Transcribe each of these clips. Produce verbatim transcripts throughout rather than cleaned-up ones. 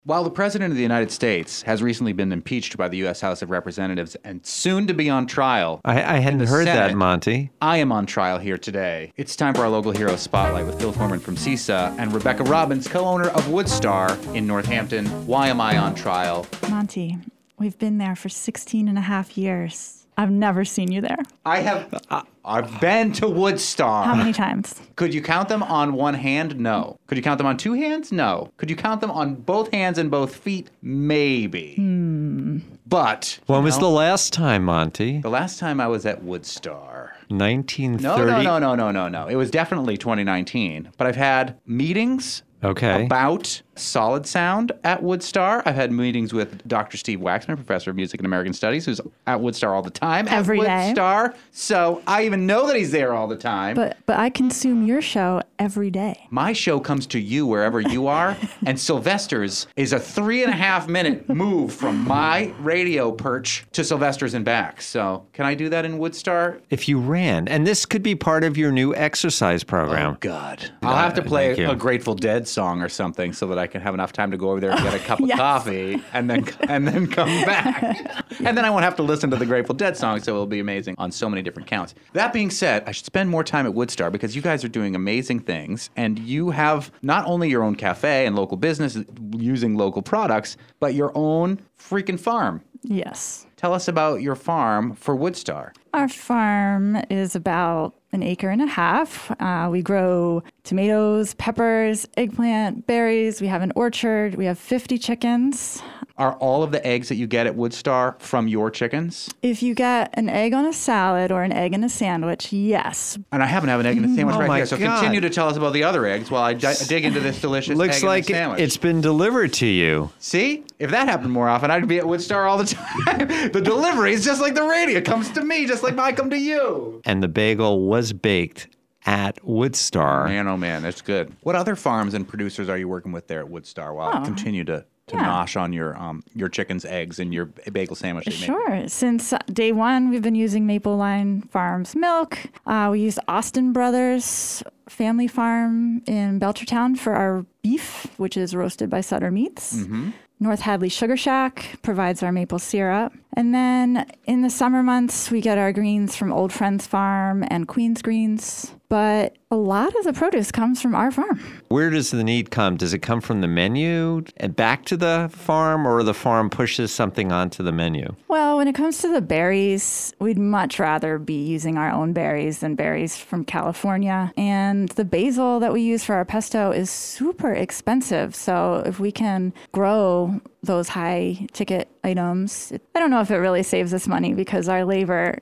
While the President of the United States has recently been impeached by the U S House of Representatives and soon to be on trial, I, I hadn't heard Senate, that, Monty. I am on trial here today. It's time for our local hero spotlight with Phil Corman from C I S A and Rebecca Robbins, co-owner of Woodstar in Northampton. Why am I on trial? Monty, we've been there for sixteen and a half years. I've never seen you there. I have. Uh, I've been to Woodstar. How many times? Could you count them on one hand? No. Could you count them on two hands? No. Could you count them on both hands and both feet? Maybe. Hmm. But when was know, the last time, Monty? The last time I was at Woodstar. nineteen thirty? No, no, no, no, no, no, no. It was definitely twenty nineteen. But I've had meetings okay. about solid sound at Woodstar. I've had meetings with Doctor Steve Waxman, professor of music and American studies, who's at Woodstar all the time. Every at day. Woodstar. So I even know that he's there all the time. But but I consume your show every day. My show comes to you wherever you are, and Sylvester's is a three and a half minute move from my radio perch to Sylvester's and back. So can I do that in Woodstar? If you ran, and this could be part of your new exercise program. Oh, God. I'll have to Uh, play thank you. a Grateful Dead song or something so that I can have enough time to go over there and get a cup of Yes. coffee and then and then come back. And then I won't have to listen to the Grateful Dead song, so it'll be amazing on so many different counts. That being said, I should spend more time at Woodstar because you guys are doing amazing things, and you have not only your own cafe and local business using local products, but your own freaking farm. Yes. Tell us about your farm for Woodstar. Our farm is about an acre and a half. Uh, we grow tomatoes, peppers, eggplant, berries. We have an orchard. We have fifty chickens. Are all of the eggs that you get at Woodstar from your chickens? If you get an egg on a salad or an egg in a sandwich, yes. And I happen to have an egg in a sandwich Oh right my here. So God. continue to tell us about the other eggs while I di- dig into this delicious Looks egg like in a sandwich. it's been delivered to you. See? If that happened more often, I'd be at Woodstar all the time. The delivery is just like the radio. It comes to me just like I come to you. And the bagel was baked at Woodstar. Man, oh man, that's good. What other farms and producers are you working with there at Woodstar while I Oh. continue to, to Yeah. nosh on your um your chicken's eggs and your bagel sandwich that you make? Sure. Since day one, we've been using Maple Line Farms milk. Uh, we use Austin Brothers Family Farm in Belchertown for our beef, which is roasted by Sutter Meats. Mm-hmm. North Hadley Sugar Shack provides our maple syrup. And then in the summer months, we get our greens from Old Friends Farm and Queen's Greens. But a lot of the produce comes from our farm. Where does the need come? Does it come from the menu and back to the farm, or the farm pushes something onto the menu? Well, when it comes to the berries, we'd much rather be using our own berries than berries from California. And the basil that we use for our pesto is super expensive. So if we can grow those high ticket items, I don't know if it really saves us money because our labor.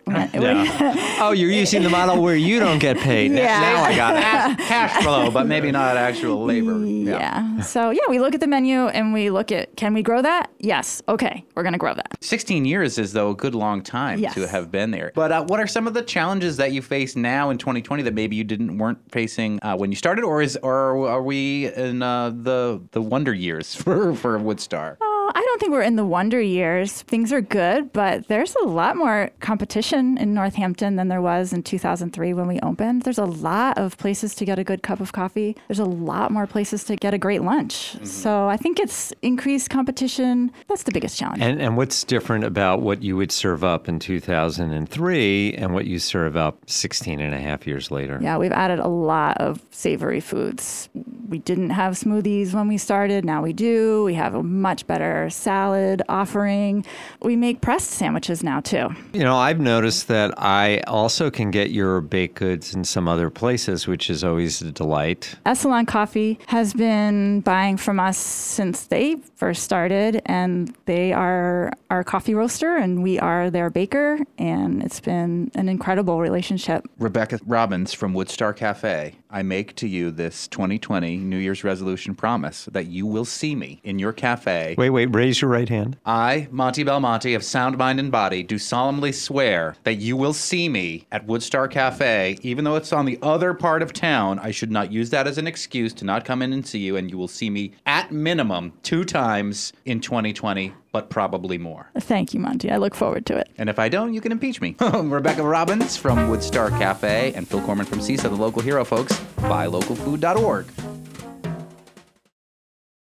Oh, you're using the model where you don't get paid. Yeah. Now I got it. Cash flow, but maybe not actual labor. Yeah. So yeah, we look at the menu and we look at, can we grow that? Yes. Okay, we're going to grow that. sixteen years is, though, a good long time Yes. to have been there. But uh, what are some of the challenges that you face now in twenty twenty that maybe you didn't weren't facing uh, when you started, or is or are we in uh, the the wonder years for for Woodstar? Oh, I don't think we're in the wonder years. Things are good, but there's a lot more competition in Northampton than there was in two thousand three when we opened. There's a lot of places to get a good cup of coffee. There's a lot more places to get a great lunch. Mm-hmm. So I think it's increased competition. That's the biggest challenge. And, and what's different about what you would serve up in two thousand three and what you serve up sixteen and a half years later? Yeah, we've added a lot of savory foods. We didn't have smoothies when we started. Now we do. We have a much better salad offering. We make pressed sandwiches now, too. You know, I've noticed that I also can get your baked goods in some other places, which is always a delight. Essalon Coffee has been buying from us since they first started, and they are our coffee roaster, and we are their baker, and it's been an incredible relationship. Rebecca Robbins from Woodstar Cafe, I make to you this twenty twenty New Year's resolution promise that you will see me in your cafe. Wait, wait, raise your right hand. I, Monty Belmonte of Sound Mind and Body, do solemnly swear that you will see me at Woodstar Cafe, even though it's on the other part of town. I should not use that as an excuse to not come in and see you, and you will see me at minimum two times in twenty twenty, but probably more. Thank you, Monty. I look forward to it. And if I don't, you can impeach me. Rebecca Robbins from Woodstar Cafe and Phil Corman from C I S A, the local hero, folks. buy local food dot org.